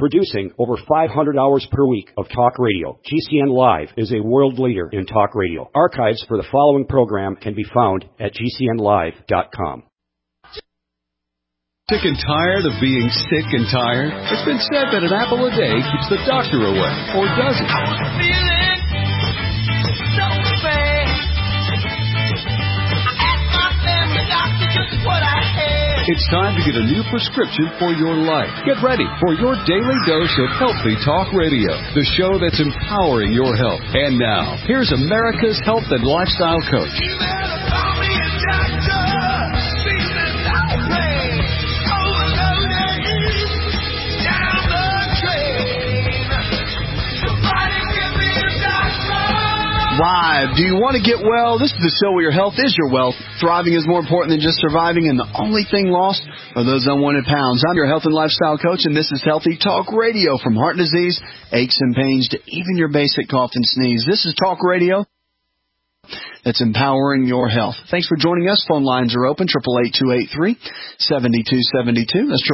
Producing over 500 hours per week of talk radio, GCN Live is a world leader in talk radio. Archives for the following program can be found at GCNlive.com. Sick and tired of being sick and tired? It's been said that an apple a day keeps the doctor away, or does it? I was feeling so bad. I asked my family doctor just what I had. It's time to get a new prescription for your life. Get ready for your daily dose of Healthy Talk Radio, the show that's empowering your health. And now, here's America's health and lifestyle coach. You better call me a doctor. Feeling no pain. Overloaded. Down the drain. Somebody give me a doctor. Live. Do you want to get well? This is the show where your health is your wealth. Thriving is more important than just surviving, and the only thing lost are those unwanted pounds. I'm your health and lifestyle coach, and this is Healthy Talk Radio. From heart disease, aches and pains, to even your basic cough and sneeze. This is Talk Radio that's empowering your health. Thanks for joining us. Phone lines are open, 888-283-7272. That's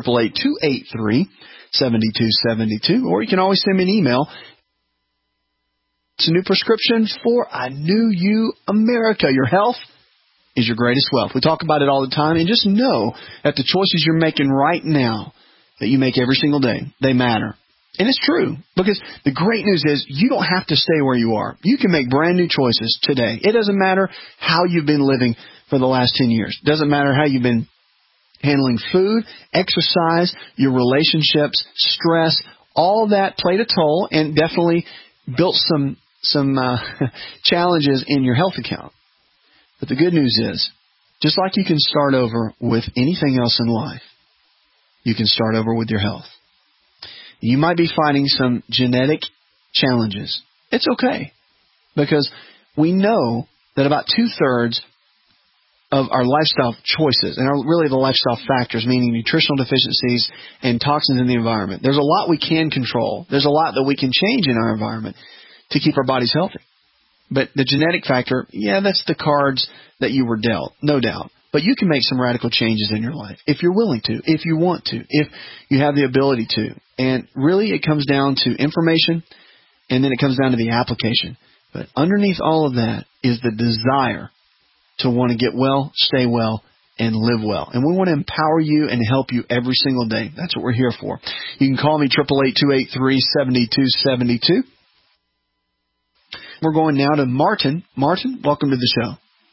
888-283-7272. Or you can always send me an email. It's a new prescription for a new you, America. Your health is your greatest wealth. We talk about it all the time, and just know that the choices you're making right now, that you make every single day, they matter. And it's true, because the great news is you don't have to stay where you are. You can make brand new choices today. It doesn't matter how you've been living for the last 10 years. It doesn't matter how you've been handling food, exercise, your relationships, stress. All that played a toll and definitely built some challenges in your health account. But the good news is, just like you can start over with anything else in life, you can start over with your health. You might be fighting some genetic challenges. It's okay, because we know that about 2/3 of our lifestyle choices, and really the lifestyle factors, meaning nutritional deficiencies and toxins in the environment, there's a lot we can control. There's a lot that we can change in our environment to keep our bodies healthy. But the genetic factor, that's the cards that you were dealt, no doubt. But you can make some radical changes in your life if you're willing to, if you want to, if you have the ability to. And really it comes down to information, and then it comes down to the application. But underneath all of that is the desire to want to get well, stay well, and live well. And we want to empower you and help you every single day. That's what we're here for. You can call me, 888-283-7272. We're going now to Martin. Martin, welcome to the show.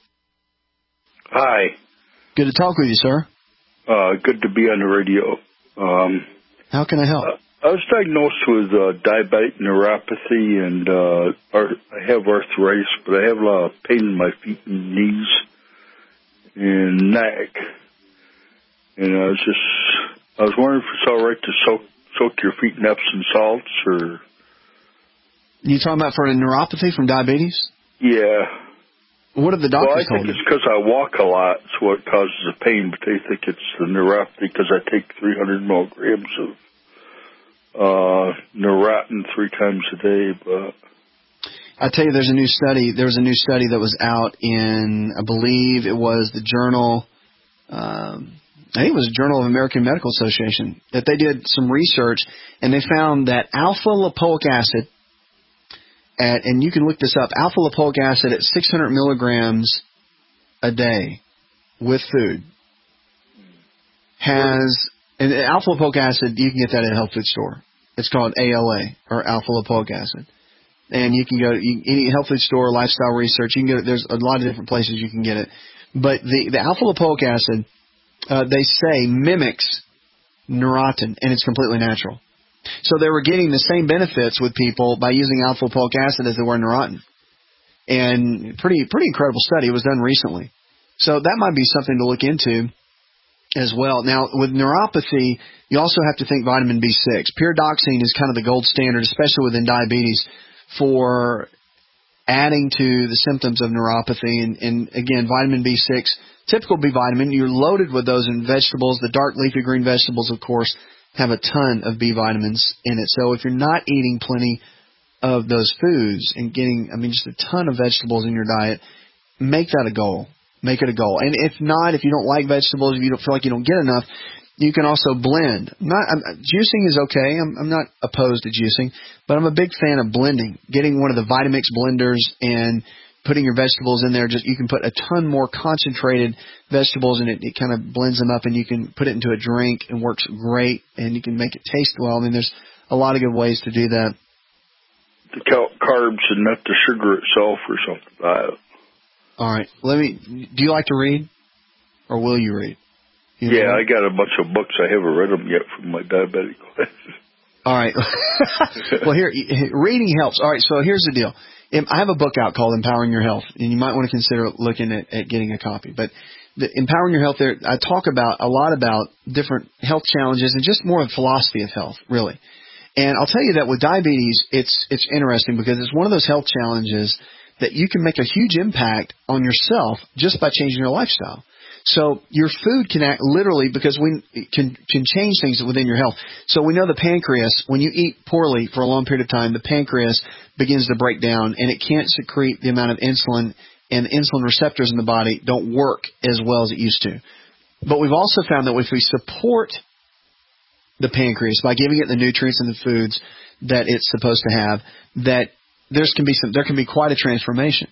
Hi. Good to talk with you, sir. Good to be on the radio. How can I help? I was diagnosed with diabetic neuropathy, and I have arthritis, but I have a lot of pain in my feet and knees and neck. And I was wondering if it's all right to soak your feet in Epsom salts, or... You talking about for a neuropathy from diabetes? Yeah. What have the doctors told you? I think it's because I walk a lot, so it causes the pain, but they think it's the neuropathy because I take 300 milligrams of Neurontin 3 times a day. But I tell you, there was a new study that was out in, I believe it was the Journal, I think it was the Journal of American Medical Association, that they did some research, and they found that alpha-lipoic acid, and you can look this up, alpha-lipoic acid at 600 milligrams a day with food has, and alpha-lipoic acid, you can get that at a health food store. It's called ALA, or alpha-lipoic acid. And you can go to any health food store, Lifestyle Research, you can get it, there's a lot of different places you can get it. But the alpha-lipoic acid, they say, mimics Neurontin, and it's completely natural. So they were getting the same benefits with people by using alpha-lipoic acid as they were Neurontin. And pretty incredible study. It was done recently. So that might be something to look into as well. Now, with neuropathy, you also have to think vitamin B6. Pyridoxine is kind of the gold standard, especially within diabetes, for adding to the symptoms of neuropathy. And again, vitamin B6, typical B vitamin, you're loaded with those in vegetables. The dark leafy green vegetables, of course, have a ton of B vitamins in it. So if you're not eating plenty of those foods and getting, just a ton of vegetables in your diet, make that a goal. Make it a goal. And if not, if you don't like vegetables, if you don't feel like you don't get enough, You can also blend. Juicing is okay. I'm not opposed to juicing, but I'm a big fan of blending. Getting one of the Vitamix blenders and putting your vegetables in there. You can put a ton more concentrated vegetables, and it kind of blends them up, and you can put it into a drink and works great, and you can make it taste well. I mean, there's a lot of good ways to do that. The carbs and not the sugar itself or something. All right. Do you like to read, or will you read? Yeah, I got a bunch of books. I haven't read them yet from my diabetic classes. All right. Well, here, reading helps. All right, so here's the deal. I have a book out called Empowering Your Health, and you might want to consider looking at getting a copy. But the Empowering Your Health, there, I talk a lot about different health challenges and just more of philosophy of health, really. And I'll tell you that with diabetes, it's interesting because it's one of those health challenges that you can make a huge impact on yourself just by changing your lifestyle. So your food can act literally because we can change things within your health. So we know the pancreas, when you eat poorly for a long period of time, the pancreas begins to break down and it can't secrete the amount of insulin, and insulin receptors in the body don't work as well as it used to. But we've also found that if we support the pancreas by giving it the nutrients and the foods that it's supposed to have, that there can be quite a transformation.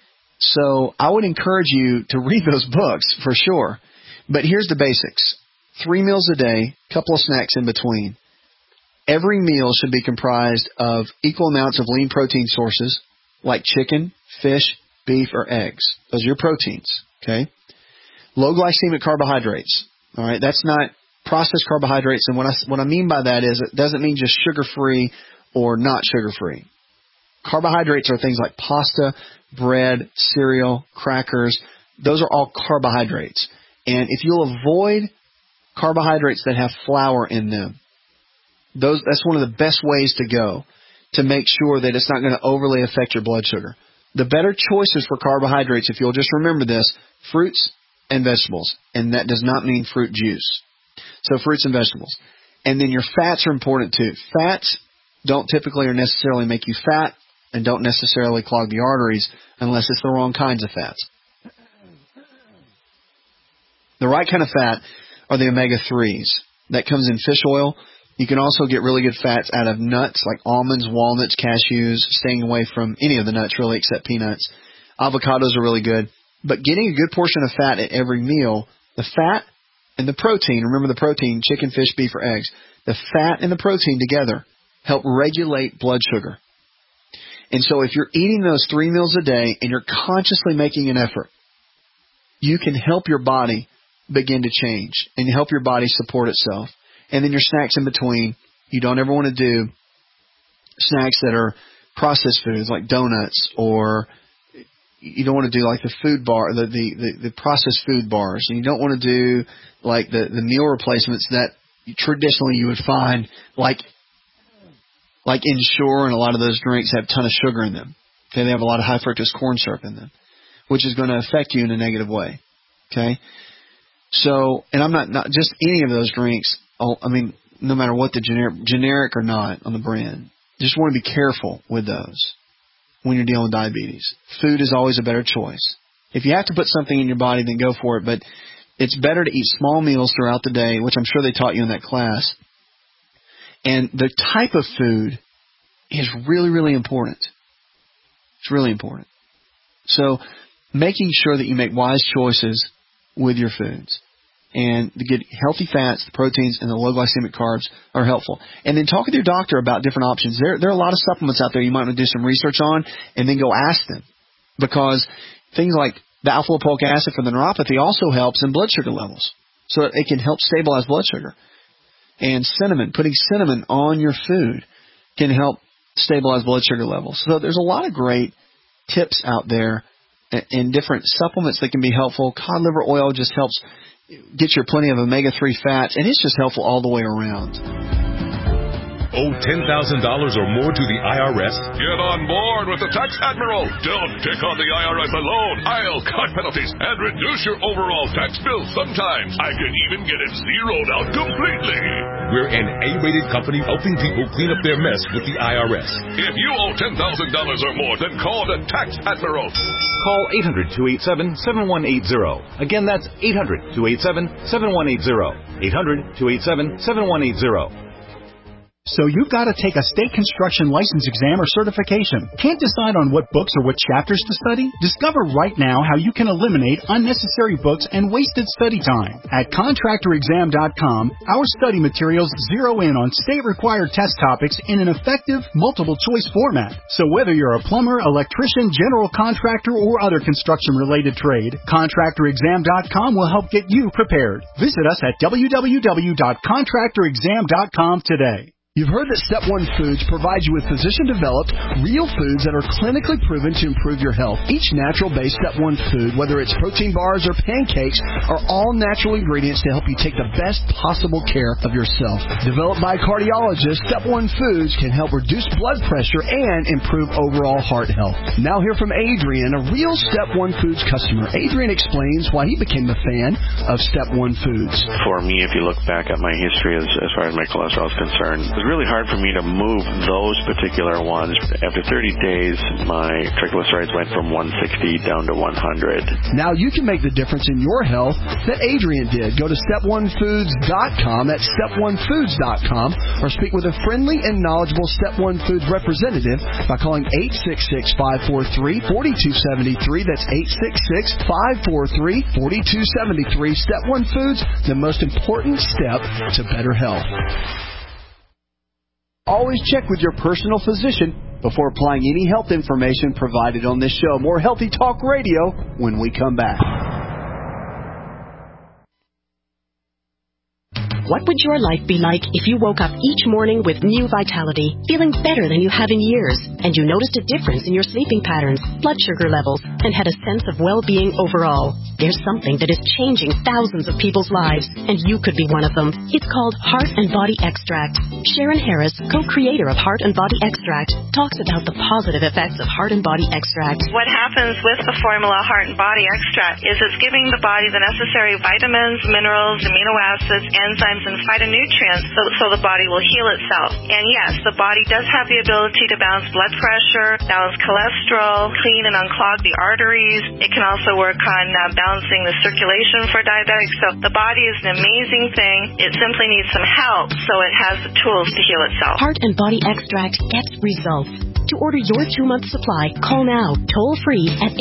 So I would encourage you to read those books for sure. But here's the basics. 3 meals a day, couple of snacks in between. Every meal should be comprised of equal amounts of lean protein sources like chicken, fish, beef, or eggs. Those are your proteins, okay? Low glycemic carbohydrates, all right? That's not processed carbohydrates. And what I mean by that is it doesn't mean just sugar-free or not sugar-free. Carbohydrates are things like pasta, bread, cereal, crackers. Those are all carbohydrates. And if you'll avoid carbohydrates that have flour in them, that's one of the best ways to go to make sure that it's not going to overly affect your blood sugar. The better choices for carbohydrates, if you'll just remember this, fruits and vegetables. And that does not mean fruit juice. So fruits and vegetables. And then your fats are important too. Fats don't typically or necessarily make you fat, and don't necessarily clog the arteries unless it's the wrong kinds of fats. The right kind of fat are the omega-3s. That comes in fish oil. You can also get really good fats out of nuts like almonds, walnuts, cashews, staying away from any of the nuts really except peanuts. Avocados are really good. But getting a good portion of fat at every meal, the fat and the protein, remember the protein, chicken, fish, beef, or eggs, the fat and the protein together help regulate blood sugar. And so if you're eating those 3 meals a day and you're consciously making an effort, you can help your body begin to change and help your body support itself. And then your snacks in between, you don't ever want to do snacks that are processed foods like donuts, or you don't want to do like the food bar, the processed food bars. And you don't want to do like the meal replacements that traditionally you would find like Ensure, and a lot of those drinks have a ton of sugar in them. Okay, they have a lot of high fructose corn syrup in them, which is going to affect you in a negative way. Okay, so, and I'm not just any of those drinks. I mean, no matter what the generic or not on the brand, just want to be careful with those when you're dealing with diabetes. Food is always a better choice. If you have to put something in your body, then go for it. But it's better to eat small meals throughout the day, which I'm sure they taught you in that class. And the type of food is really, really important. It's really important. So making sure that you make wise choices with your foods. And to get healthy fats, the proteins, and the low glycemic carbs are helpful. And then talk with your doctor about different options. There are a lot of supplements out there you might want to do some research on, and then go ask them. Because things like the alpha-lipoic acid for the neuropathy also helps in blood sugar levels. So it can help stabilize blood sugar. And cinnamon, putting cinnamon on your food can help stabilize blood sugar levels. So there's a lot of great tips out there and different supplements that can be helpful. Cod liver oil just helps get you plenty of omega-3 fats, and it's just helpful all the way around. Owe $10,000 or more to the IRS? Get on board with the Tax Admiral. Don't take on the IRS alone. I'll cut penalties and reduce your overall tax bill. Sometimes I can even get it zeroed out completely. We're an A-rated company helping people clean up their mess with the IRS. If you owe $10,000 or more, then call the Tax Admiral. Call 800-287-7180. Again, that's 800-287-7180. 800-287-7180. So you've got to take a state construction license exam or certification. Can't decide on what books or what chapters to study? Discover right now how you can eliminate unnecessary books and wasted study time. At contractorexam.com, our study materials zero in on state-required test topics in an effective, multiple-choice format. So whether you're a plumber, electrician, general contractor, or other construction-related trade, contractorexam.com will help get you prepared. Visit us at www.contractorexam.com today. You've heard that Step 1 Foods provides you with physician-developed, real foods that are clinically proven to improve your health. Each natural-based Step 1 food, whether it's protein bars or pancakes, are all natural ingredients to help you take the best possible care of yourself. Developed by cardiologists, Step 1 Foods can help reduce blood pressure and improve overall heart health. Now hear from Adrian, a real Step 1 Foods customer. Adrian explains why he became a fan of Step 1 Foods. For me, if you look back at my history as far as my cholesterol is concerned, it was really hard for me to move those particular ones. After 30 days, my triglycerides went from 160 down to 100. Now you can make the difference in your health that Adrian did. Go to step1foods.com, that's step1foods.com, or speak with a friendly and knowledgeable Step 1 Foods representative by calling 866-543-4273. That's 866-543-4273. Step 1 Foods, the most important step to better health. Always check with your personal physician before applying any health information provided on this show. More Healthy Talk Radio when we come back. What would your life be like if you woke up each morning with new vitality, feeling better than you have in years, and you noticed a difference in your sleeping patterns, blood sugar levels, and had a sense of well-being overall? There's something that is changing thousands of people's lives, and you could be one of them. It's called Heart and Body Extract. Sharon Harris, co-creator of Heart and Body Extract, talks about the positive effects of Heart and Body Extract. What happens with the formula Heart and Body Extract is it's giving the body the necessary vitamins, minerals, amino acids, enzymes, and phytonutrients so the body will heal itself. And yes, the body does have the ability to balance blood pressure, balance cholesterol, clean and unclog the arteries. It can also work on balancing the circulation for diabetics. So the body is an amazing thing. It simply needs some help so it has the tools to heal itself. Heart and Body Extract gets results. To order your 2-month supply, call now, toll-free at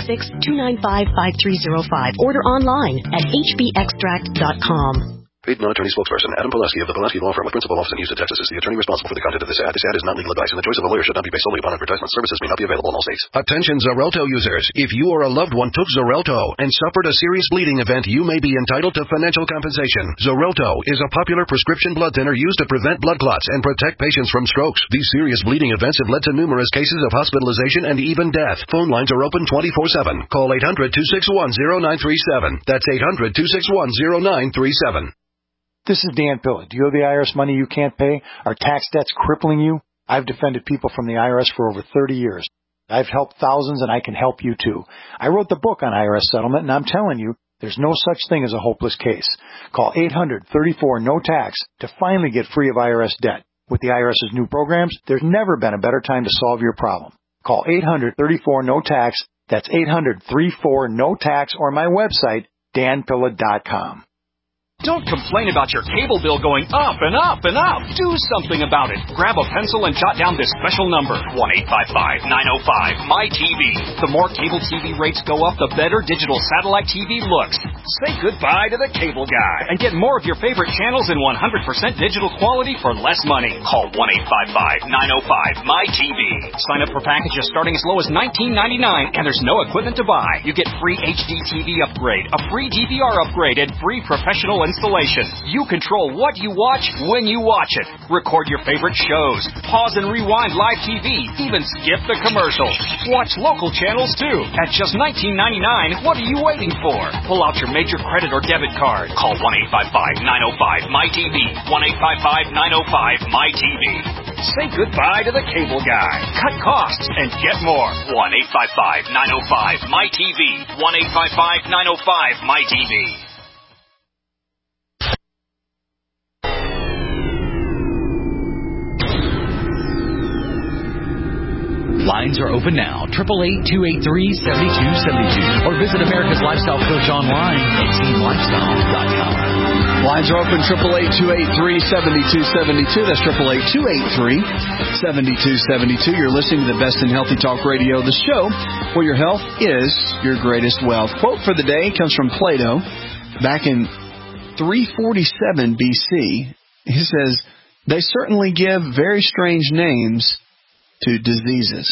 866-295-5305. Order online at hbextract.com. Paid non-attorney spokesperson Adam Pulaski of the Pulaski Law Firm with principal office in Houston, Texas is the attorney responsible for the content of this ad. This ad is not legal advice, and the choice of a lawyer should not be based solely upon advertisement. Services may not be available in all states. Attention Xarelto users. If you or a loved one took Xarelto and suffered a serious bleeding event, you may be entitled to financial compensation. Xarelto is a popular prescription blood thinner used to prevent blood clots and protect patients from strokes. These serious bleeding events have led to numerous cases of hospitalization and even death. Phone lines are open 24/7. Call 800-261-0937. That's 800-261-0937. This is Dan Pilla. Do you owe the IRS money you can't pay? Are tax debts crippling you? I've defended people from the IRS for over 30 years. I've helped thousands, and I can help you too. I wrote the book on IRS settlement, and I'm telling you, there's no such thing as a hopeless case. Call 800-34-NO-TAX to finally get free of IRS debt. With the IRS's new programs, there's never been a better time to solve your problem. Call 800-34-NO-TAX. That's 800-34-NO-TAX, or my website, danpilla.com. Don't complain about your cable bill going up and up and up. Do something about it. Grab a pencil and jot down this special number, 1-855-905-MY-TV. The more cable TV rates go up, the better digital satellite TV looks. Say goodbye to the cable guy and get more of your favorite channels in 100% digital quality for less money. Call 1-855-905-MY-TV. Sign up for packages starting as low as $19.99, and there's no equipment to buy. You get free HD TV upgrade, a free DVR upgrade, and free professional installation. You control what you watch when you watch it. Record your favorite shows. Pause and rewind live TV. Even skip the commercials. Watch local channels too. At just $19.99, what are you waiting for? Pull out your major credit or debit card. Call 1-855-905-MY-TV. 1-855-905-MY-TV. Say goodbye to the cable guy. Cut costs and get more. 1-855-905-MY-TV. 1-855-905-MY-TV. Lines are open now, 888-283-7272. Or visit America's Lifestyle Coach online at teamlifestyle.com. Lines are open, 888-283-7272. That's 888-283-7272. You're listening to the best in healthy talk radio, the show where your health is your greatest wealth. Quote for the day comes from Plato back in 347 BC. He says, "They certainly give very strange names to diseases."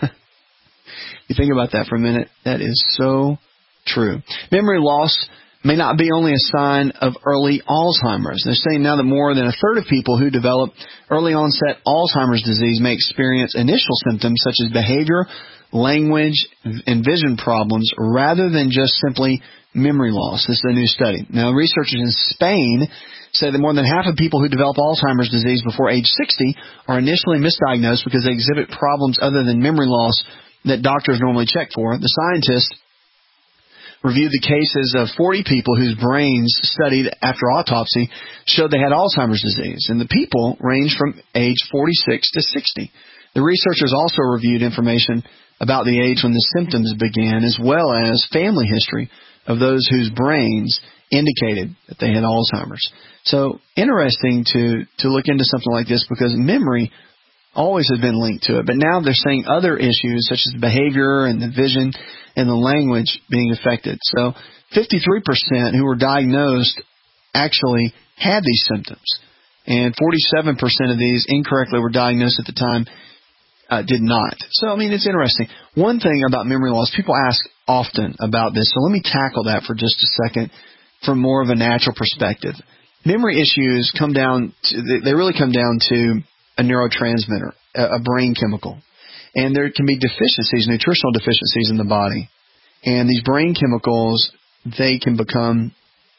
You think about that for a minute. That is so true. Memory loss may not be only a sign of early Alzheimer's. They're saying now that more than a third of people who develop early onset Alzheimer's disease may experience initial symptoms such as behavior, language, and vision problems rather than just simply memory loss. This is a new study. Now, researchers in Spain say that more than half of people who develop Alzheimer's disease before age 60 are initially misdiagnosed because they exhibit problems other than memory loss that doctors normally check for. The scientists reviewed the cases of 40 people whose brains studied after autopsy showed they had Alzheimer's disease, and the people ranged from age 46 to 60. The researchers also reviewed information about the age when the symptoms began, as well as family history of those whose brains indicated that they had Alzheimer's. So interesting to look into something like this, because memory always has been linked to it. But now they're saying other issues such as the behavior and the vision and the language being affected. So 53% who were diagnosed actually had these symptoms. And 47% of these incorrectly were diagnosed at the time did not. So, I mean, it's interesting. One thing about memory loss, people ask often about this. So let me tackle that for just a second from more of a natural perspective. Memory issues they really come down to a neurotransmitter, a brain chemical. And there can be deficiencies, nutritional deficiencies in the body. And these brain chemicals, they can become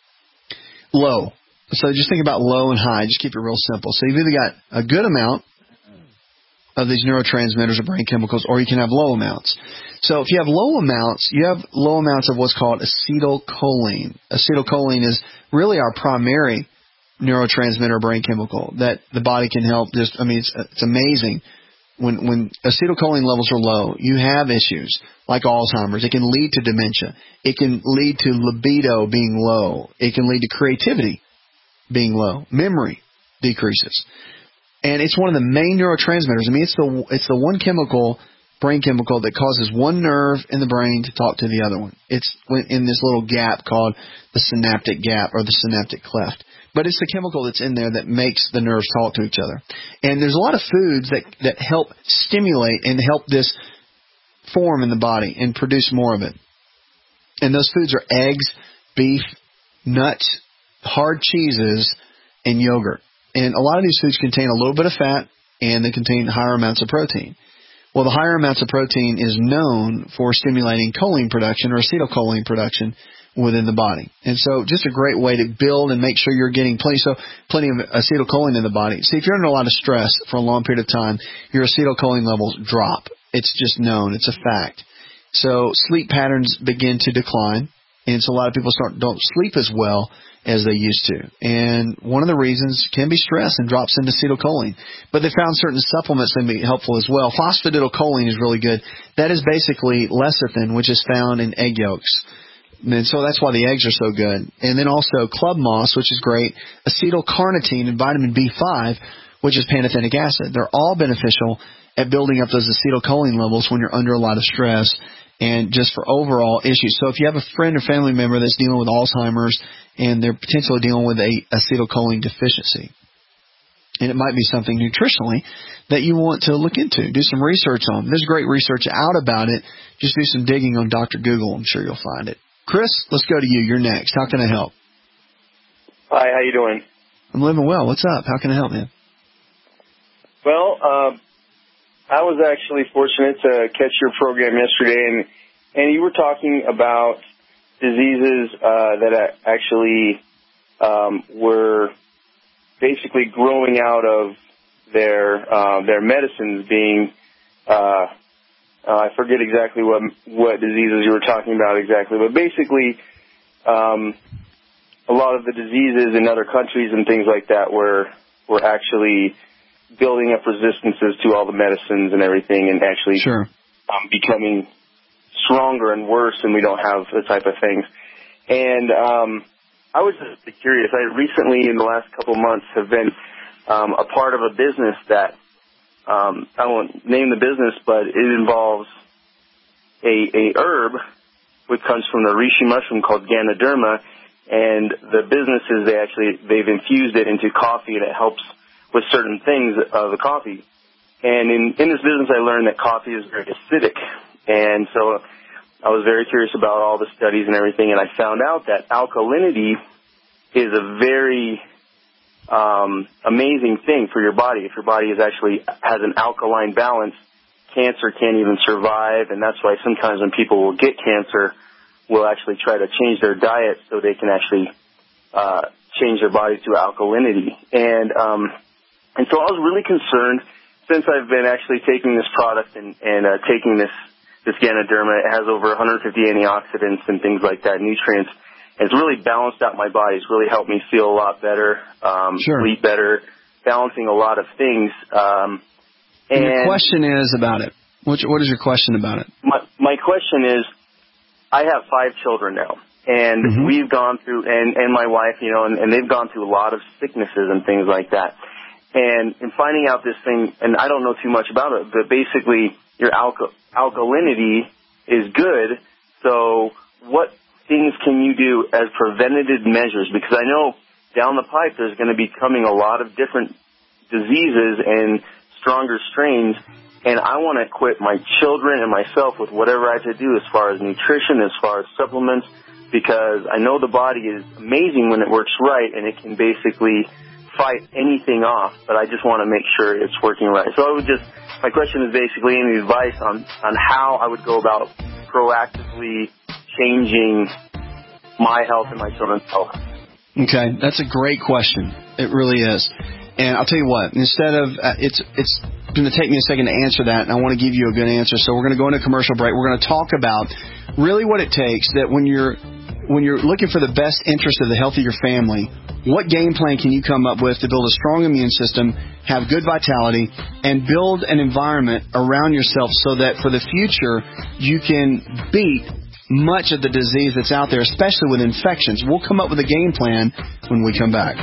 low. So just think about low and high. Just keep it real simple. So you've either got a good amount of these neurotransmitters or brain chemicals, or you can have low amounts. So if you have low amounts, you have low amounts of what's called acetylcholine. Acetylcholine is really our primary neurotransmitter brain chemical that the body can help. It's amazing. When acetylcholine levels are low, you have issues like Alzheimer's. It can lead to dementia. It can lead to libido being low. It can lead to creativity being low. Memory decreases. And it's one of the main neurotransmitters. I mean, it's the one brain chemical that causes one nerve in the brain to talk to the other one. It's in this little gap called the synaptic gap or the synaptic cleft. But it's the chemical that's in there that makes the nerves talk to each other. And there's a lot of foods that help stimulate and help this form in the body and produce more of it. And those foods are eggs, beef, nuts, hard cheeses, and yogurt. And a lot of these foods contain a little bit of fat, and they contain higher amounts of protein. Well, the higher amounts of protein is known for stimulating choline production or acetylcholine production within the body. And so just a great way to build and make sure you're getting plenty of acetylcholine in the body. See, if you're under a lot of stress for a long period of time, your acetylcholine levels drop. It's just known. It's a fact. So sleep patterns begin to decline, and so a lot of people don't sleep as well as they used to. And one of the reasons can be stress and drops into acetylcholine. But they found certain supplements that may be helpful as well. Phosphatidylcholine is really good. That is basically lecithin, which is found in egg yolks. And so that's why the eggs are so good. And then also club moss, which is great, acetylcarnitine and vitamin B5, which is pantothenic acid. They're all beneficial at building up those acetylcholine levels when you're under a lot of stress and just for overall issues. So if you have a friend or family member that's dealing with Alzheimer's and they're potentially dealing with a acetylcholine deficiency, and it might be something nutritionally that you want to look into, do some research on. There's great research out about it. Just do some digging on Dr. Google. I'm sure you'll find it. Chris, let's go to you. You're next. How can I help? Hi, how you doing? I'm living well. What's up? How can I help, man? Well, I was actually fortunate to catch your program yesterday, and you were talking about diseases that actually were basically growing out of their medicines being I forget exactly what diseases you were talking about exactly, but basically a lot of the diseases in other countries and things like that were actually building up resistances to all the medicines and everything, and actually becoming stronger and worse, and we don't have the type of things. And I was just curious. I recently, in the last couple of months, have been a part of a business that I won't name the business, but it involves a herb which comes from the reishi mushroom called Ganoderma, and the business is they've infused it into coffee, and it helps with certain things of the coffee. And in this business, I learned that coffee is very acidic, and so I was very curious about all the studies and everything, and I found out that alkalinity is a very amazing thing for your body. If your body has an alkaline balance, cancer can't even survive, and that's why sometimes when people will get cancer, will actually try to change their diet so they can actually change their body to alkalinity. And so I was really concerned, since I've been actually taking this product and taking this Ganoderma. It has over 150 antioxidants and things like that, nutrients. It's really balanced out my body. It's really helped me feel a lot better, sleep better, balancing a lot of things. And your question is about it. What is your question about it? My question is, I have 5 children now, and we've gone through, and my wife, and they've gone through a lot of sicknesses and things like that. And in finding out this thing, and I don't know too much about it, but basically your alkalinity is good. So what things can you do as preventative measures? Because I know down the pipe there's going to be coming a lot of different diseases and stronger strains, and I want to equip my children and myself with whatever I have to do as far as nutrition, as far as supplements, because I know the body is amazing when it works right, and it can basically fight anything off, but I just want to make sure it's working right. So my question is basically any advice on how I would go about proactively changing my health and my children's health. Okay, that's a great question. It really is. And I'll tell you what, instead of, it's going to take me a second to answer that, and I want to give you a good answer. So we're going to go into a commercial break. We're going to talk about really what it takes that when you're looking for the best interest of the health of your family, what game plan can you come up with to build a strong immune system, have good vitality, and build an environment around yourself so that for the future you can beat much of the disease that's out there, especially with infections. We'll come up with a game plan when we come back.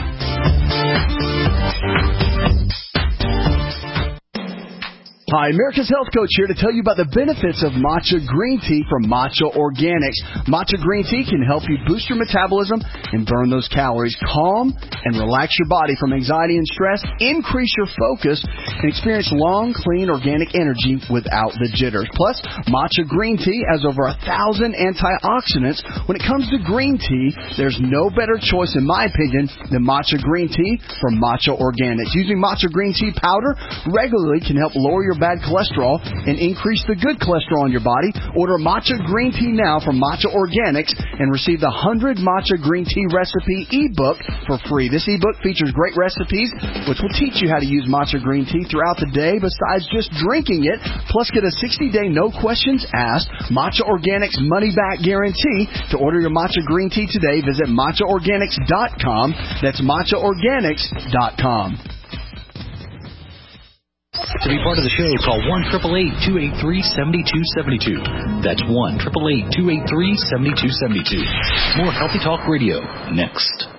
Hi, America's Health Coach here to tell you about the benefits of matcha green tea from Matcha Organics. Matcha green tea can help you boost your metabolism and burn those calories, calm and relax your body from anxiety and stress, increase your focus, and experience long, clean, organic energy without the jitters. Plus, matcha green tea has over 1,000 antioxidants. When it comes to green tea, there's no better choice, in my opinion, than matcha green tea from Matcha Organics. Using matcha green tea powder regularly can help lower your bad cholesterol and increase the good cholesterol in your body. Order matcha green tea now from Matcha Organics and receive the 100 matcha green tea recipe ebook for free. This ebook features great recipes which will teach you how to use matcha green tea throughout the day besides just drinking it. Plus, get a 60-day no questions asked Matcha Organics money back guarantee. To order your matcha green tea today, visit matchaorganics.com. That's matchaorganics.com. To be part of the show, call 1-888-283-7272. That's 1-888-283-7272. More Healthy Talk Radio next.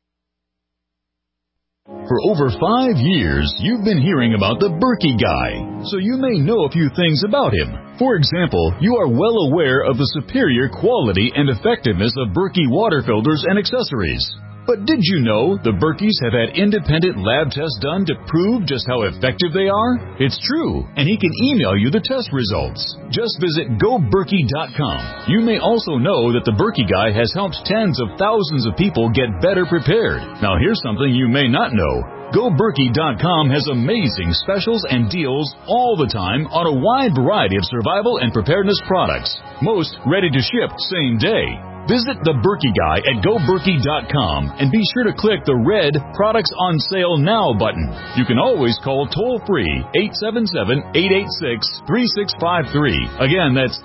For over 5 years, you've been hearing about the Berkey Guy, so you may know a few things about him. For example, you are well aware of the superior quality and effectiveness of Berkey water filters and accessories. But did you know the Berkeys have had independent lab tests done to prove just how effective they are? It's true, and he can email you the test results. Just visit GoBerkey.com. You may also know that the Berkey Guy has helped tens of thousands of people get better prepared. Now here's something you may not know. GoBerkey.com has amazing specials and deals all the time on a wide variety of survival and preparedness products. Most ready to ship same day. Visit the Berkey Guy at GoBerkey.com and be sure to click the red Products on Sale Now button. You can always call toll-free 877-886-3653. Again, that's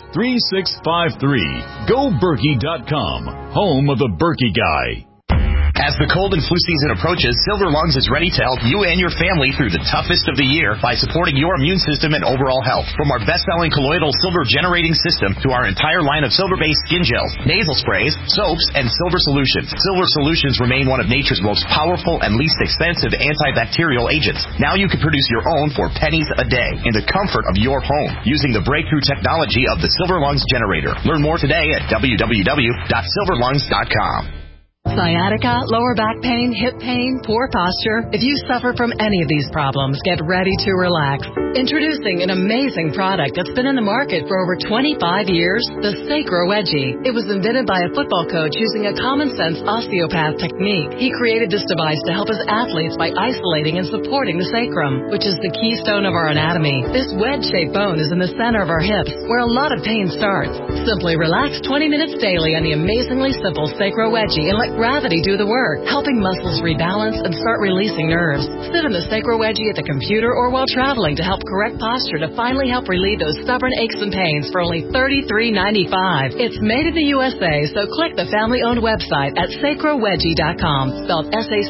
877-886-3653. GoBerkey.com, home of the Berkey Guy. As the cold and flu season approaches, Silver Lungs is ready to help you and your family through the toughest of the year by supporting your immune system and overall health. From our best-selling colloidal silver generating system to our entire line of silver-based skin gels, nasal sprays, soaps, and silver solutions. Silver solutions remain one of nature's most powerful and least expensive antibacterial agents. Now you can produce your own for pennies a day in the comfort of your home using the breakthrough technology of the Silver Lungs generator. Learn more today at www.silverlungs.com. Sciatica, lower back pain, hip pain, poor posture. If you suffer from any of these problems, get ready to relax. Introducing an amazing product that's been in the market for over 25 years, the Sacro Wedgie. It was invented by a football coach using a common-sense osteopath technique. He created this device to help his athletes by isolating and supporting the sacrum, which is the keystone of our anatomy. This wedge-shaped bone is in the center of our hips, where a lot of pain starts. Simply relax 20 minutes daily on the amazingly simple Sacro Wedgie and let gravity do the work, helping muscles rebalance and start releasing nerves. Sit in the Sacro Wedgie at the computer or while traveling to help correct posture to finally help relieve those stubborn aches and pains for only $33.95. It's made in the USA, so click the family-owned website at sacrowedgie.com, spelled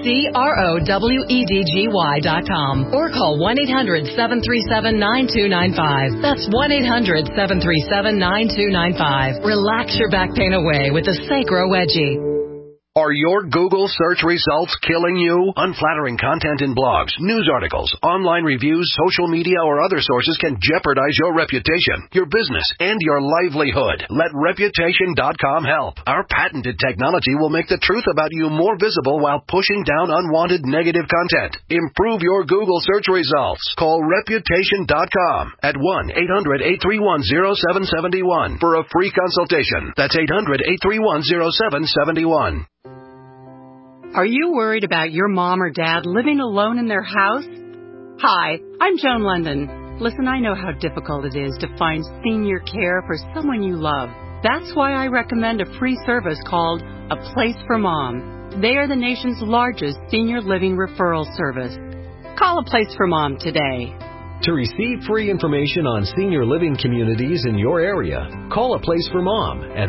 SACROWEDGY.com, or call 1-800-737-9295. That's 1-800-737-9295. Relax your back pain away with the Sacro Wedgie. Are your Google search results killing you? Unflattering content in blogs, news articles, online reviews, social media, or other sources can jeopardize your reputation, your business, and your livelihood. Let Reputation.com help. Our patented technology will make the truth about you more visible while pushing down unwanted negative content. Improve your Google search results. Call Reputation.com at 1-800-831-0771 for a free consultation. That's 800-831-0771. Are you worried about your mom or dad living alone in their house? Hi, I'm Joan London. Listen, I know how difficult it is to find senior care for someone you love. That's why I recommend a free service called A Place for Mom. They are the nation's largest senior living referral service. Call A Place for Mom today. To receive free information on senior living communities in your area, call A Place for Mom at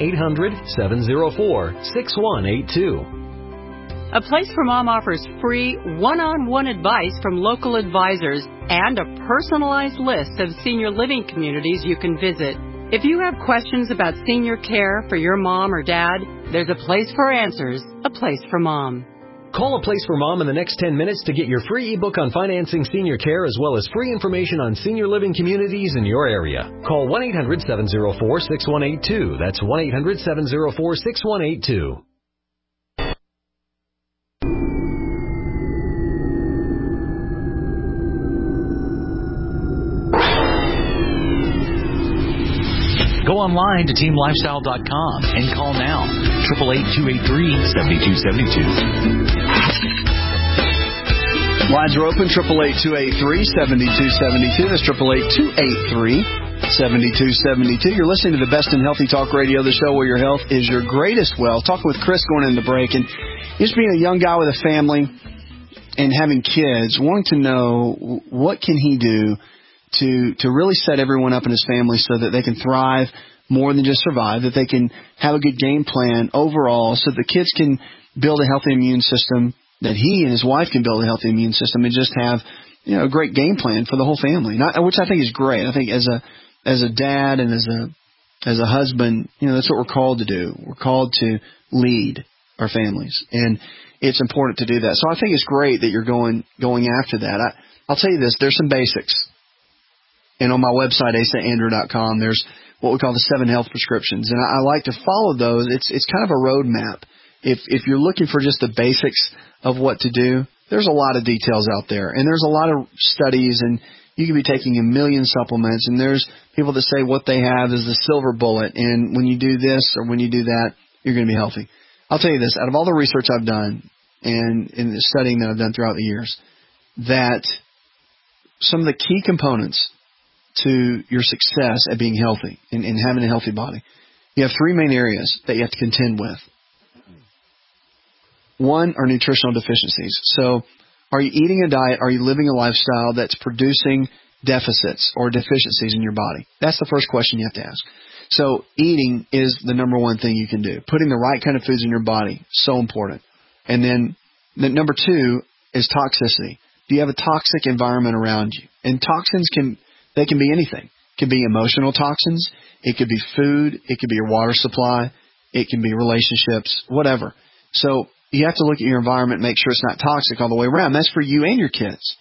1-800-704-6182. A Place for Mom offers free one-on-one advice from local advisors and a personalized list of senior living communities you can visit. If you have questions about senior care for your mom or dad, there's a place for answers, A Place for Mom. Call A Place for Mom in the next 10 minutes to get your free ebook on financing senior care as well as free information on senior living communities in your area. Call 1-800-704-6182. That's 1-800-704-6182. Go online to teamlifestyle.com and call now. 888-283-7272. Lines are open, 888-283-7272. That's 888-283-7272. You're listening to the best in healthy talk radio, the show where your health is your greatest wealth. Talking with Chris going into the break. And just being a young guy with a family and having kids, wanting to know what can he do to really set everyone up in his family so that they can thrive more than just survive, that they can have a good game plan overall so the kids can build a healthy immune system, that he and his wife can build a healthy immune system and just have, a great game plan for the whole family, which I think is great. I think as a dad and as a husband, that's what we're called to do. We're called to lead our families, and it's important to do that. So I think it's great that you're going after that. I'll tell you this, there's some basics. And on my website, asaandrew.com, there's what we call the 7 health prescriptions. And I like to follow those. It's kind of a roadmap. If you're looking for just the basics of what to do, there's a lot of details out there. And there's a lot of studies, and you could be taking a million supplements. And there's people that say what they have is the silver bullet. And when you do this or when you do that, you're going to be healthy. I'll tell you this, out of all the research I've done and in the studying that I've done throughout the years, that some of the key components to your success at being healthy and having a healthy body, you have 3 main areas that you have to contend with. One are nutritional deficiencies. So are you eating a diet, are you living a lifestyle that's producing deficits or deficiencies in your body? That's the first question you have to ask. So eating is the number one thing you can do. Putting the right kind of foods in your body, so important. And then number 2 is toxicity. Do you have a toxic environment around you? And toxins can be anything. It can be emotional toxins. It could be food. It could be your water supply. It can be relationships, whatever. So you have to look at your environment and make sure it's not toxic all the way around. That's for you and your kids.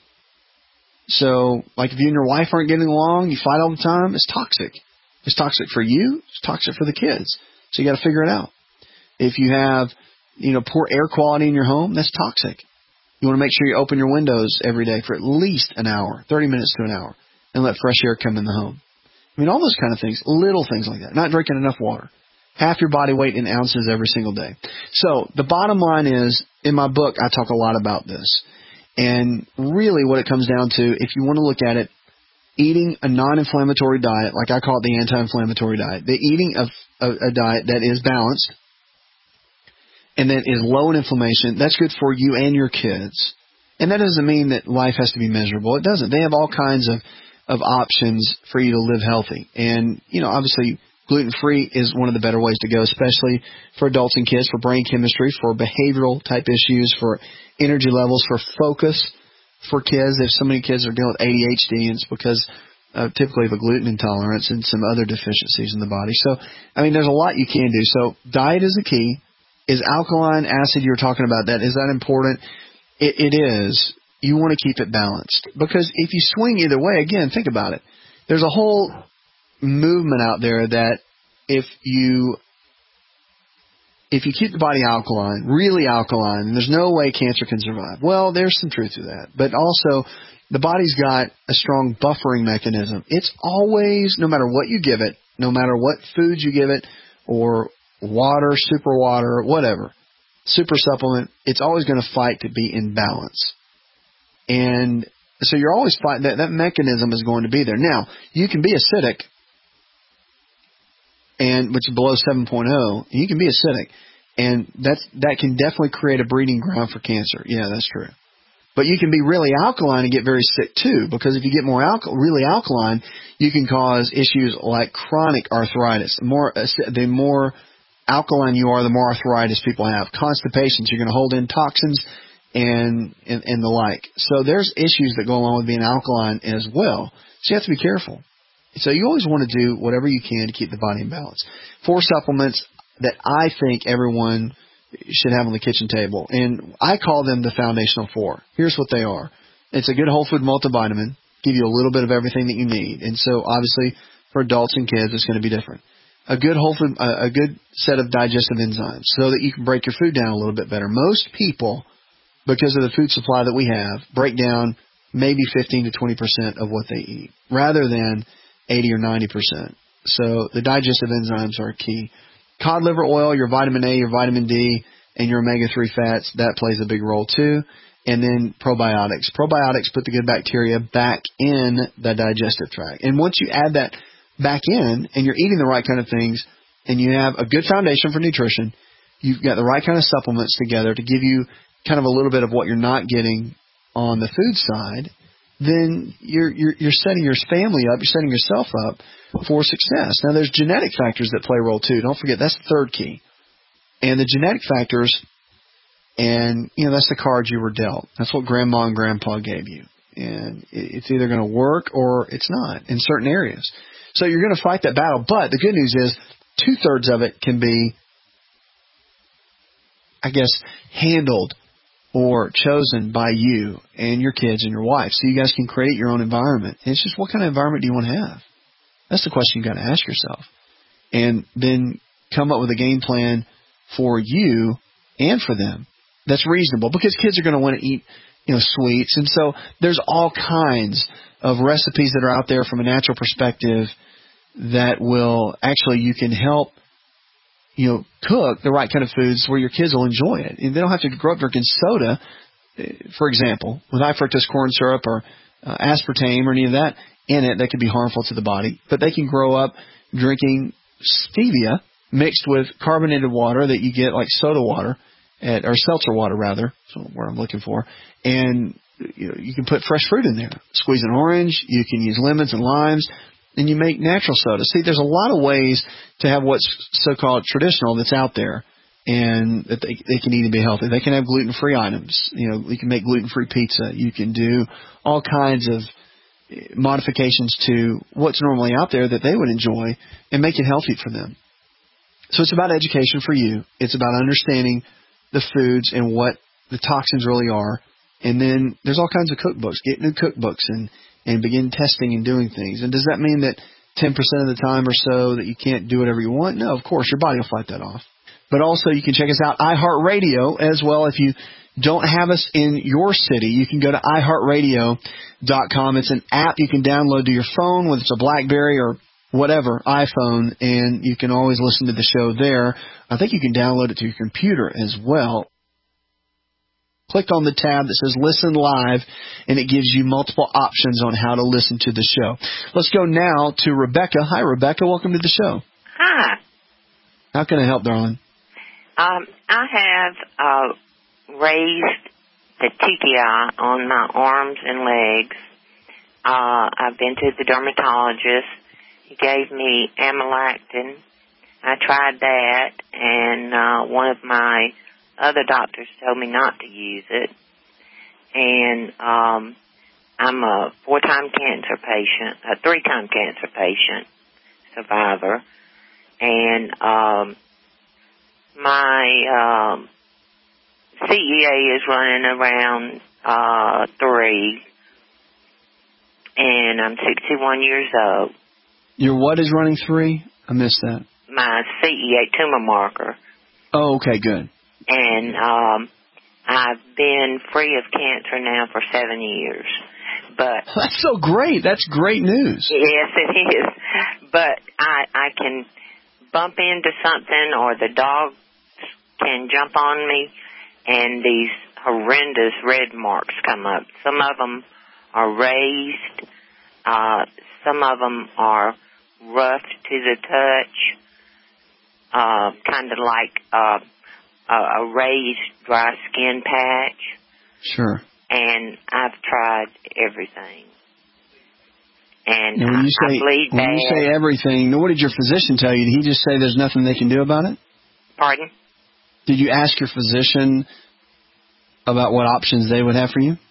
So, like if you and your wife aren't getting along, you fight all the time, it's toxic. It's toxic for you. It's toxic for the kids. So you got to figure it out. If you have, poor air quality in your home, that's toxic. You want to make sure you open your windows every day for at least an hour, 30 minutes to an hour, and let fresh air come in the home. I mean, all those kind of things, little things like that. Not drinking enough water. Half your body weight in ounces every single day. So the bottom line is, in my book, I talk a lot about this. And really what it comes down to, if you want to look at it, eating a non-inflammatory diet, like I call it the anti-inflammatory diet, the eating of a diet that is balanced and that is low in inflammation, that's good for you and your kids. And that doesn't mean that life has to be miserable. It doesn't. They have all kinds of options for you to live healthy. And, obviously gluten-free is one of the better ways to go, especially for adults and kids, for brain chemistry, for behavioral type issues, for energy levels, for focus for kids. If so many kids are dealing with ADHD, it's because typically of a gluten intolerance and some other deficiencies in the body. So, there's a lot you can do. So diet is the key. Is alkaline acid, you were talking about that, is that important? It is. You want to keep it balanced. Because if you swing either way, again, think about it. There's a whole movement out there that if you keep the body alkaline, really alkaline, there's no way cancer can survive. Well, there's some truth to that. But also, the body's got a strong buffering mechanism. It's always, no matter what you give it, no matter what foods you give it, or water, super water, whatever, super supplement, it's always going to fight to be in balance. And so you're always fighting, that mechanism is going to be there. Now, you can be acidic, which is below 7.0, you can be acidic, and that can definitely create a breeding ground for cancer. Yeah, that's true. But you can be really alkaline and get very sick too, because if you get more really alkaline, you can cause issues like chronic arthritis. The more alkaline you are, the more arthritis people have. Constipations, you're going to hold in toxins and the like. So there's issues that go along with being alkaline as well. So you have to be careful. So you always want to do whatever you can to keep the body in balance. 4 supplements that I think everyone should have on the kitchen table, and I call them the foundational 4. Here's what they are. It's a good whole food multivitamin, give you a little bit of everything that you need. And so obviously for adults and kids, it's going to be different. A good whole food, a good set of digestive enzymes so that you can break your food down a little bit better. Most people, because of the food supply that we have, break down maybe 15 to 20% of what they eat rather than 80 or 90%. So the digestive enzymes are key. Cod liver oil, your vitamin A, your vitamin D, and your omega-3 fats, that plays a big role too. And then probiotics. Probiotics put the good bacteria back in the digestive tract. And once you add that back in and you're eating the right kind of things and you have a good foundation for nutrition, you've got the right kind of supplements together to give you kind of a little bit of what you're not getting on the food side, then you're setting your family up, you're setting yourself up for success. Now, there's genetic factors that play a role too. Don't forget, that's the third key. And the genetic factors, and that's the cards you were dealt. That's what grandma and grandpa gave you. And it's either going to work or it's not in certain areas. So you're going to fight that battle. But the good news is 2/3 of it can be, handled or chosen by you and your kids and your wife. So you guys can create your own environment. And it's just, what kind of environment do you want to have? That's the question you got to ask yourself. And then come up with a game plan for you and for them that's reasonable, because kids are going to want to eat, sweets. And so there's all kinds of recipes that are out there from a natural perspective that will actually, you can help, cook the right kind of foods where your kids will enjoy it. And they don't have to grow up drinking soda, for example, with high fructose corn syrup or aspartame or any of that in it that could be harmful to the body. But they can grow up drinking stevia mixed with carbonated water that you get like soda water, or seltzer water rather, that's what I'm looking for. And you can put fresh fruit in there. Squeeze an orange. You can use lemons and limes. And you make natural soda. See, there's a lot of ways to have what's so-called traditional that's out there and that they can eat and be healthy. They can have gluten-free items. You can make gluten-free pizza. You can do all kinds of modifications to what's normally out there that they would enjoy and make it healthy for them. So it's about education for you. It's about understanding the foods and what the toxins really are. And then there's all kinds of cookbooks. Get new cookbooks and begin testing and doing things. And does that mean that 10% of the time or so that you can't do whatever you want? No, of course, your body will fight that off. But also you can check us out, iHeartRadio, as well. If you don't have us in your city, you can go to iHeartRadio.com. It's an app you can download to your phone, whether it's a BlackBerry or whatever, iPhone, and you can always listen to the show there. I think you can download it to your computer as well. Click on the tab that says Listen Live, and it gives you multiple options on how to listen to the show. Let's go now to Rebecca. Hi, Rebecca. Welcome to the show. Hi. How can I help, darling? I have raised petechiae on my arms and legs. I've been to the dermatologist. He gave me amylactin. I tried that, and one of my other doctors told me not to use it. And I'm a 4-time cancer patient, a 3-time cancer patient, survivor. And my CEA is running around 3, and I'm 61 years old. Your what is running 3? I missed that. My CEA tumor marker. Oh, okay, good. And I've been free of cancer now for 7 years. But that's so great. That's great news. Yes, it is. But I can bump into something, or the dog can jump on me, and these horrendous red marks come up. Some of them are raised. Some of them are rough to the touch, kind of like a raised dry skin patch. Sure. And I've tried everything. And now, when you bleed bad. When you say everything, what did your physician tell you? Did he just say there's nothing they can do about it? Pardon? Did you ask your physician about what options they would have for you?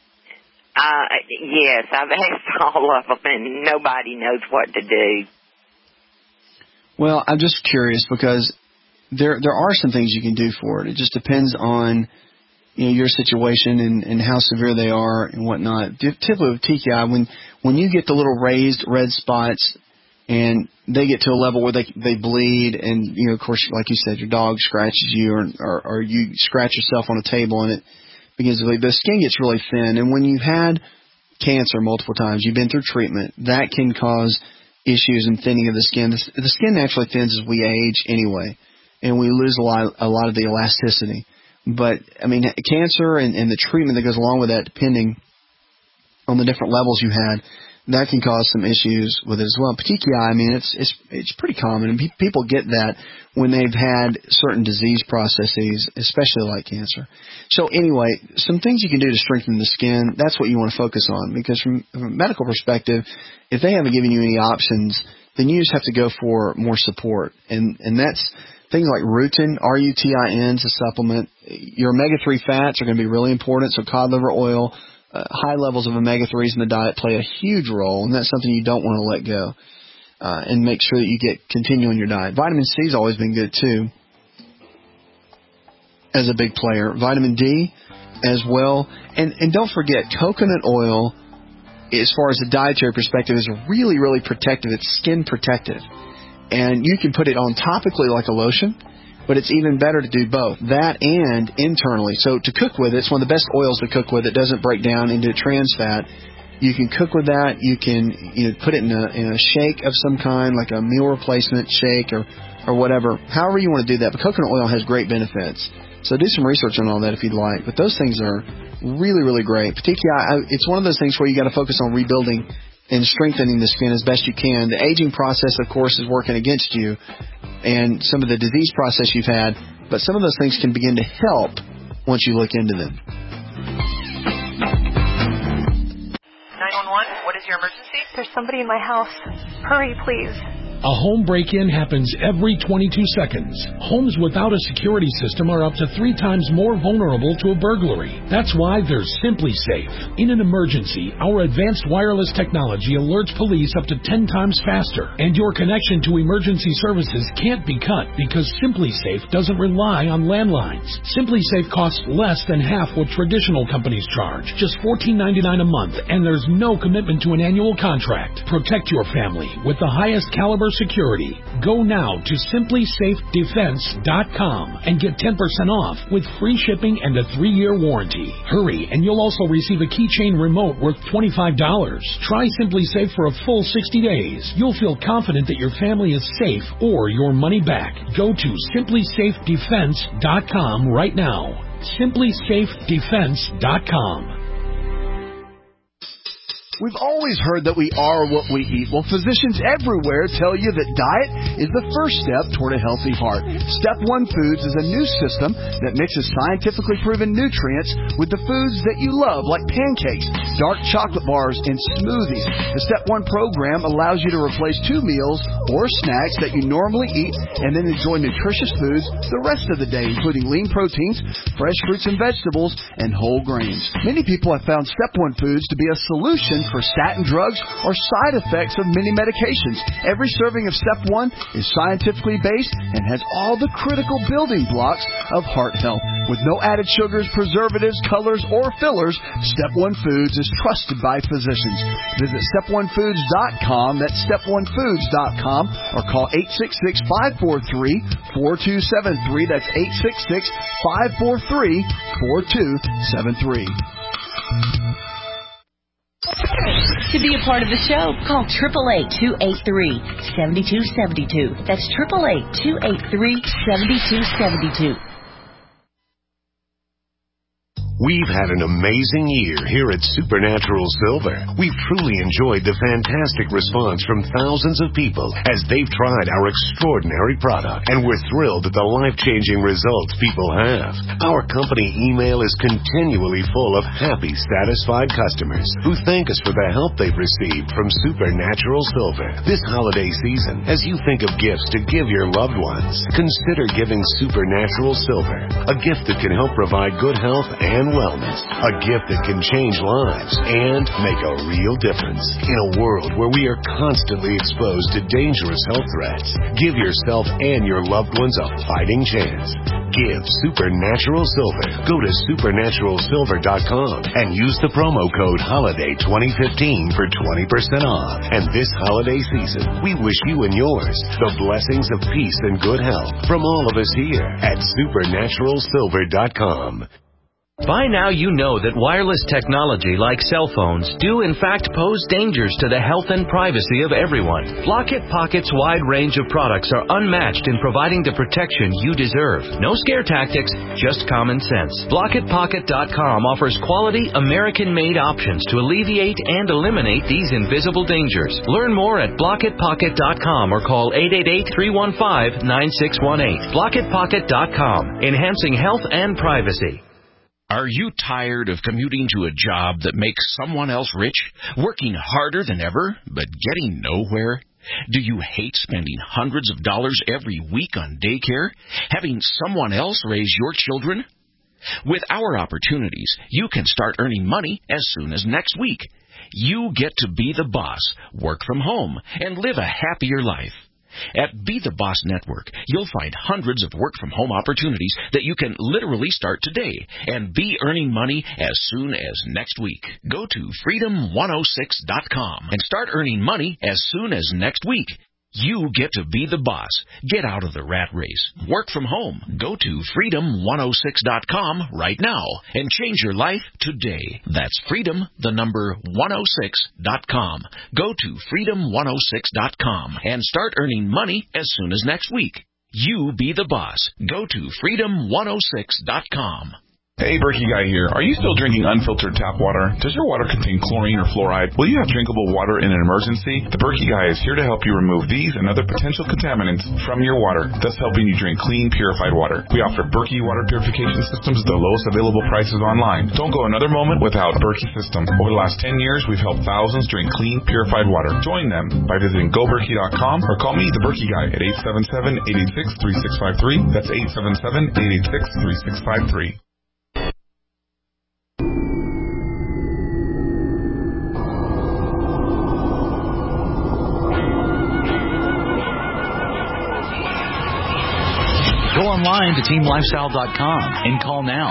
Yes, I've asked all of them, and nobody knows what to do. Well, I'm just curious because there are some things you can do for it. It just depends on your situation and how severe they are and whatnot. Typically with TKI, when you get the little raised red spots and they get to a level where they bleed, and of course, like you said, your dog scratches you or you scratch yourself on a table and it begins to bleed, the skin gets really thin. And when you've had cancer multiple times, you've been through treatment, that can cause issues in thinning of the skin. The skin naturally thins as we age anyway, and we lose a lot of the elasticity. But, I mean, cancer and the treatment that goes along with that, depending on the different levels you had, that can cause some issues with it as well. Petechiae, I mean, it's pretty common, and people get that when they've had certain disease processes, especially like cancer. So anyway, some things you can do to strengthen the skin, that's what you want to focus on, because from a medical perspective, if they haven't given you any options, then you just have to go for more support. And that's things like rutin, R-U-T-I-N, is a supplement. Your omega-3 fats are going to be really important, so cod liver oil, high levels of omega-3s in the diet play a huge role, and that's something you don't want to let go. And make sure that you continue on your diet. Vitamin C has always been good, too, as a big player. Vitamin D as well. And don't forget, coconut oil, as far as the dietary perspective, is really, really protective. It's skin protective. And you can put it on topically like a lotion, but it's even better to do both, that and internally. So to cook with it, it's one of the best oils to cook with. It doesn't break down into trans fat. You can cook with that. You can put it in a shake of some kind, like a meal replacement shake or whatever. However you want to do that. But coconut oil has great benefits. So do some research on all that if you'd like. But those things are really, really great. Petechiae, it's one of those things where you got to focus on rebuilding and strengthening the skin as best you can. The aging process, of course, is working against you and some of the disease process you've had, but some of those things can begin to help once you look into them. 911, what is your emergency? There's somebody in my house. Hurry, please. A home break-in happens every 22 seconds. Homes without a security system are up to 3 times more vulnerable to a burglary. That's why there's SimpliSafe. In an emergency, our advanced wireless technology alerts police up to 10 times faster, and your connection to emergency services can't be cut because SimpliSafe doesn't rely on landlines. SimpliSafe costs less than half what traditional companies charge, just $14.99 a month, and there's no commitment to an annual contract. Protect your family with the highest caliber security. Go now to simplysafedefense.com and get 10% off with free shipping and a 3-year warranty. Hurry, and you'll also receive a keychain remote worth $25. Try SimpliSafe for a full 60 days. You'll feel confident that your family is safe or your money back. Go to simplysafedefense.com right now. simplysafedefense.com. We've always heard that we are what we eat. Well, physicians everywhere tell you that diet is the first step toward a healthy heart. Step 1 Foods is a new system that mixes scientifically proven nutrients with the foods that you love, like pancakes, dark chocolate bars, and smoothies. The Step 1 program allows you to replace 2 meals or snacks that you normally eat and then enjoy nutritious foods the rest of the day, including lean proteins, fresh fruits and vegetables, and whole grains. Many people have found Step 1 Foods to be a solution for statin drugs or side effects of many medications. Every serving of Step 1 is scientifically based and has all the critical building blocks of heart health. With no added sugars, preservatives, colors, or fillers, Step 1 Foods is trusted by physicians. Visit step1foods.com, that's step1foods.com, or call 866-543-4273, that's 866-543-4273. To be a part of the show, call 888-283-7272. That's 888-283-7272. We've had an amazing year here at Supernatural Silver. We've truly enjoyed the fantastic response from thousands of people as they've tried our extraordinary product, and we're thrilled at the life-changing results people have. Our company email is continually full of happy, satisfied customers who thank us for the help they've received from Supernatural Silver. This holiday season, as you think of gifts to give your loved ones, consider giving Supernatural Silver, a gift that can help provide good health and wellness, a gift that can change lives and make a real difference. In a world where we are constantly exposed to dangerous health threats, give yourself and your loved ones a fighting chance. Give Supernatural Silver. Go to supernaturalsilver.com and use the promo code HOLIDAY2015 for 20% off. And this holiday season, we wish you and yours the blessings of peace and good health from all of us here at supernaturalsilver.com. By now you know that wireless technology like cell phones do in fact pose dangers to the health and privacy of everyone. Blockit Pocket's wide range of products are unmatched in providing the protection you deserve. No scare tactics, just common sense. BlockitPocket.com offers quality American-made options to alleviate and eliminate these invisible dangers. Learn more at BlockitPocket.com or call 888-315-9618. BlockitPocket.com, enhancing health and privacy. Are you tired of commuting to a job that makes someone else rich, working harder than ever, but getting nowhere? Do you hate spending hundreds of dollars every week on daycare, having someone else raise your children? With our opportunities, you can start earning money as soon as next week. You get to be the boss, work from home, and live a happier life. At Be the Boss Network, you'll find hundreds of work-from-home opportunities that you can literally start today and be earning money as soon as next week. Go to freedom106.com and start earning money as soon as next week. You get to be the boss. Get out of the rat race. Work from home. Go to freedom106.com right now and change your life today. That's freedom106.com. Go to freedom106.com and start earning money as soon as next week. You be the boss. Go to freedom106.com. Hey, Berkey Guy here. Are you still drinking unfiltered tap water? Does your water contain chlorine or fluoride? Will you have drinkable water in an emergency? The Berkey Guy is here to help you remove these and other potential contaminants from your water, thus helping you drink clean, purified water. We offer Berkey water purification systems at the lowest available prices online. Don't go another moment without Berkey system. Over the last 10 years, we've helped thousands drink clean, purified water. Join them by visiting GoBerkey.com or call me, the Berkey Guy, at 877-886-3653. That's 877-886-3653. Go online to teamlifestyle.com and call now.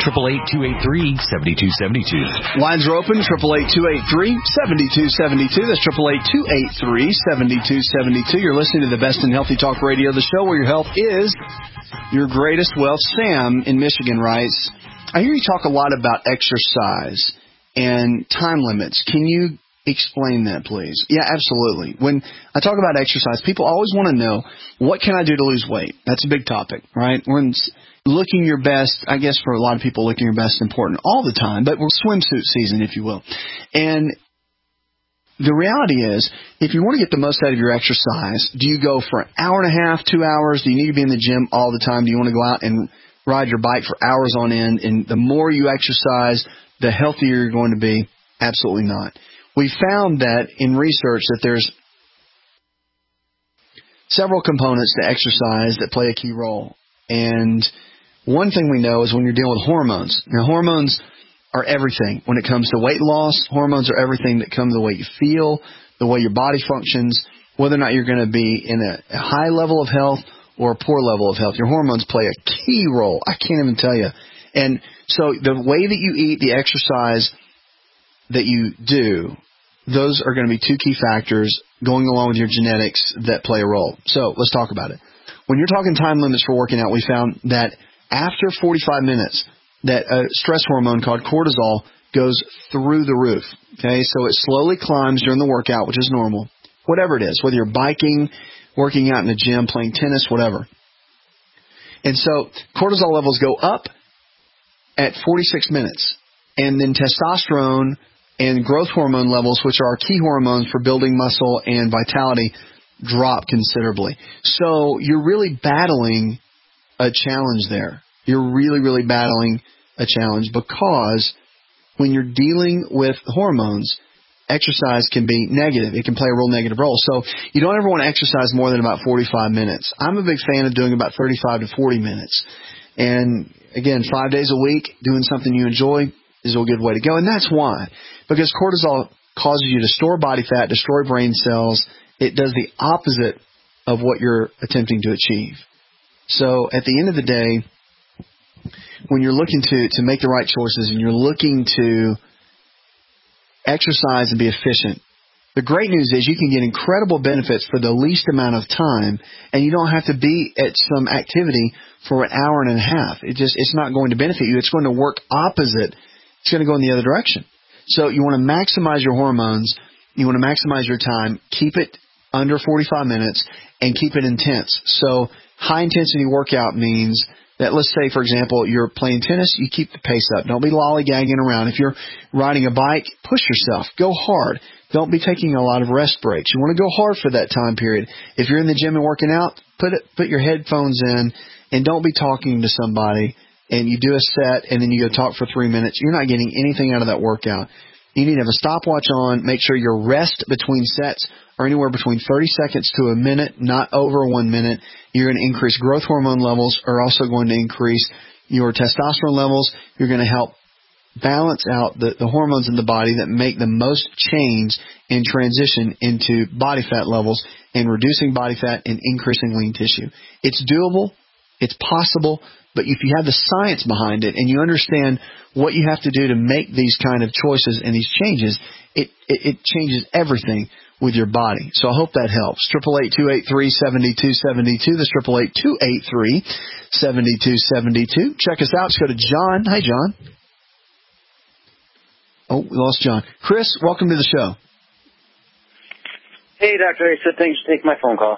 888-283-7272. Lines are open, 888-283-7272. That's 888-283-7272. You're listening to the best in healthy talk radio, the show where your health is your greatest wealth. Sam in Michigan writes, I hear you talk a lot about exercise and time limits. Can you explain that, please? Yeah, absolutely. When I talk about exercise, people always want to know, what can I do to lose weight? That's a big topic, right? We're looking your best. I guess for a lot of people, looking your best is important all the time, but we're swimsuit season, if you will. And the reality is, if you want to get the most out of your exercise, do you go for an hour and a half, 2 hours? Do you need to be in the gym all the time? Do you want to go out and ride your bike for hours on end? And the more you exercise, the healthier you're going to be? Absolutely not. We found that in research that there's several components to exercise that play a key role. And one thing we know is when you're dealing with hormones. Now, hormones are everything. When it comes to weight loss, hormones are everything that come to the way you feel, the way your body functions, whether or not you're going to be in a high level of health or a poor level of health. Your hormones play a key role. I can't even tell you. And so the way that you eat, the exercise that you do, those are going to be two key factors going along with your genetics that play a role. So let's talk about it. When you're talking time limits for working out, we found that after 45 minutes, that a stress hormone called cortisol goes through the roof. Okay, so it slowly climbs during the workout, which is normal. Whatever it is, whether you're biking, working out in the gym, playing tennis, whatever. And so cortisol levels go up at 46 minutes. And then testosterone and growth hormone levels, which are our key hormones for building muscle and vitality, drop considerably. So you're really battling a challenge there. You're really, really battling a challenge because when you're dealing with hormones, exercise can be negative. It can play a real negative role. So you don't ever want to exercise more than about 45 minutes. I'm a big fan of doing about 35 to 40 minutes. And again, 5 days a week, doing something you enjoy is a good way to go. And that's why. Because cortisol causes you to store body fat, destroy brain cells. It does the opposite of what you're attempting to achieve. So at the end of the day, when you're looking to make the right choices and you're looking to exercise and be efficient, the great news is you can get incredible benefits for the least amount of time, and you don't have to be at some activity for an hour and a half. It's not going to benefit you. It's going to work opposite. It's going to go in the other direction. So you want to maximize your hormones. You want to maximize your time. Keep it under 45 minutes and keep it intense. So high-intensity workout means that, let's say, for example, you're playing tennis, you keep the pace up. Don't be lollygagging around. If you're riding a bike, push yourself. Go hard. Don't be taking a lot of rest breaks. You want to go hard for that time period. If you're in the gym and working out, put your headphones in and don't be talking to somebody. And you do a set and then you go talk for 3 minutes. You're not getting anything out of that workout. You need to have a stopwatch on. Make sure your rest between sets are anywhere between 30 seconds to a minute, not over 1 minute. You're going to increase growth hormone levels, are also going to increase your testosterone levels. You're going to help balance out the hormones in the body that make the most change in transition into body fat levels and reducing body fat and increasing lean tissue. It's doable. It's possible. But if you have the science behind it and you understand what you have to do to make these kind of choices and these changes, it changes everything with your body. So I hope that helps. 888-283-7272. That's 888-283-7272. Check us out. Let's go to John. Hi, John. Oh, we lost John. Chris, welcome to the show. Hey, Dr. Asa. Thanks for taking my phone call.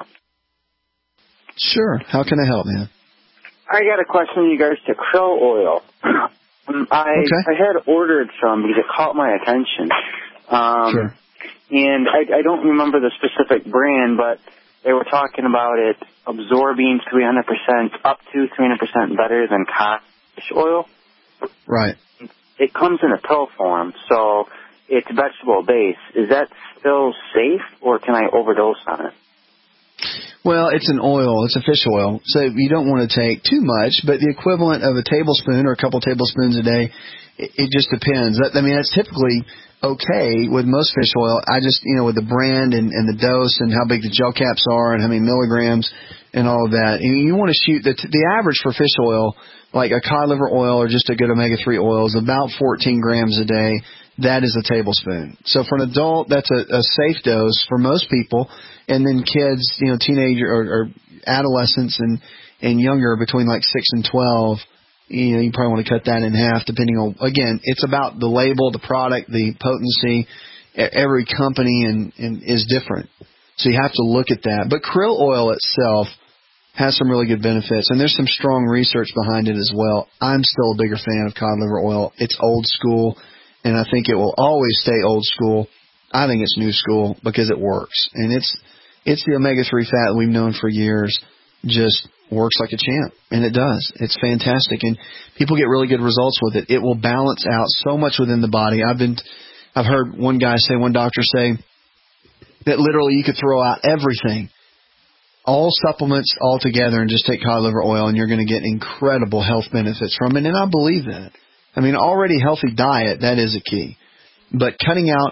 Sure. How can I help, man? I got a question in regards to krill oil. I had ordered some because it caught my attention. Sure. And I don't remember the specific brand, but they were talking about it absorbing 300%, up to 300% better than codfish oil. Right. It comes in a pill form, so it's vegetable-based. Is that still safe, or can I overdose on it? Well, it's an oil. It's a fish oil. So you don't want to take too much, but the equivalent of a tablespoon or a couple tablespoons a day, it just depends. I mean, that's typically okay with most fish oil. I just, with the brand and the dose and how big the gel caps are and how many milligrams and all of that. And you want to shoot the average for fish oil, like a cod liver oil or just a good omega-3 oil, is about 14 grams a day. That is a tablespoon. So for an adult, that's a safe dose for most people. And then kids, teenager or adolescents and younger, between like 6 and 12, you probably want to cut that in half, depending on, again, it's about the label, the product, the potency. Every company is different. So you have to look at that. But krill oil itself has some really good benefits, and there's some strong research behind it as well. I'm still a bigger fan of cod liver oil. It's old school, and I think it will always stay old school. I think it's new school because it works. And it's the omega-3 fat that we've known for years, just works like a champ, and it does. It's fantastic, and people get really good results with it. It will balance out so much within the body. I've heard one doctor say that literally you could throw out everything, all supplements all together, and just take cod liver oil, and you're going to get incredible health benefits from it, and I believe that. I mean, already healthy diet, that is a key. But cutting out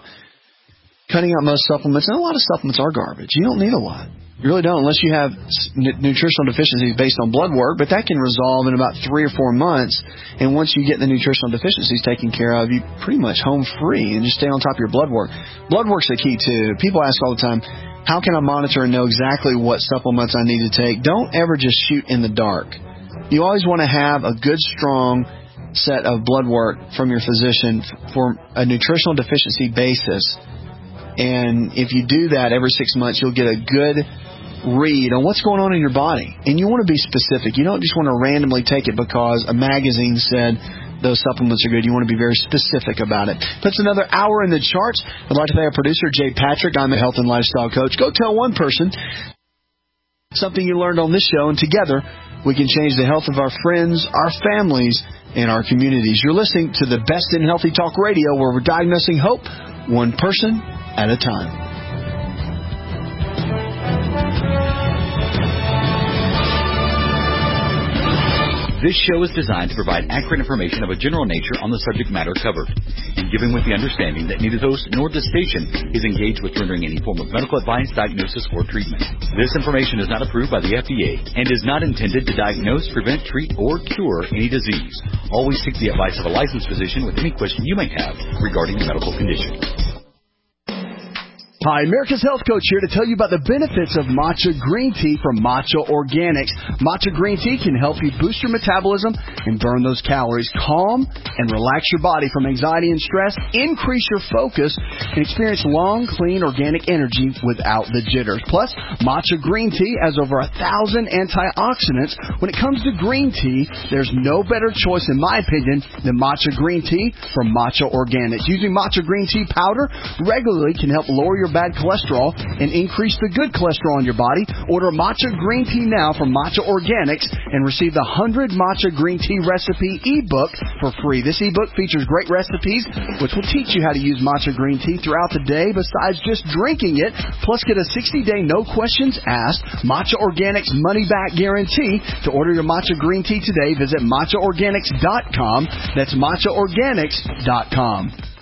most supplements, and a lot of supplements are garbage. You don't need a lot. You really don't, unless you have nutritional deficiencies based on blood work, but that can resolve in about 3 or 4 months. And once you get the nutritional deficiencies taken care of, you're pretty much home free and just stay on top of your blood work. Blood work's the key, too. People ask all the time, how can I monitor and know exactly what supplements I need to take? Don't ever just shoot in the dark. You always want to have a good, strong set of blood work from your physician for a nutritional deficiency basis. And if you do that every 6 months, you'll get a good read on what's going on in your body. And you want to be specific. You don't just want to randomly take it because a magazine said those supplements are good. You want to be very specific about it. That's another hour in the charts. I'd like to thank our producer, Jay Patrick. I'm a health and lifestyle coach. Go tell one person something you learned on this show, and together we can change the health of our friends, our families, and our communities. You're listening to the best in healthy talk radio, where we're diagnosing hope one person at a time. This show is designed to provide accurate information of a general nature on the subject matter covered, and given with the understanding that neither host nor this station is engaged with rendering any form of medical advice, diagnosis, or treatment. This information is not approved by the FDA and is not intended to diagnose, prevent, treat, or cure any disease. Always seek the advice of a licensed physician with any question you may have regarding a medical condition. Hi, America's Health Coach here to tell you about the benefits of matcha green tea from Matcha Organics. Matcha green tea can help you boost your metabolism and burn those calories, calm and relax your body from anxiety and stress, increase your focus, and experience long, clean, organic energy without the jitters. Plus, matcha green tea has over 1,000 antioxidants. When it comes to green tea, there's no better choice, in my opinion, than matcha green tea from Matcha Organics. Using matcha green tea powder regularly can help lower your bad cholesterol and increase the good cholesterol in your body. Order matcha green tea now from Matcha Organics and receive the 100 matcha green tea recipe ebook for free. This ebook features great recipes which will teach you how to use matcha green tea throughout the day besides just drinking it. Plus, get a 60-day no questions asked Matcha Organics money back guarantee. To order your matcha green tea today, visit matchaorganics.com. That's matchaorganics.com.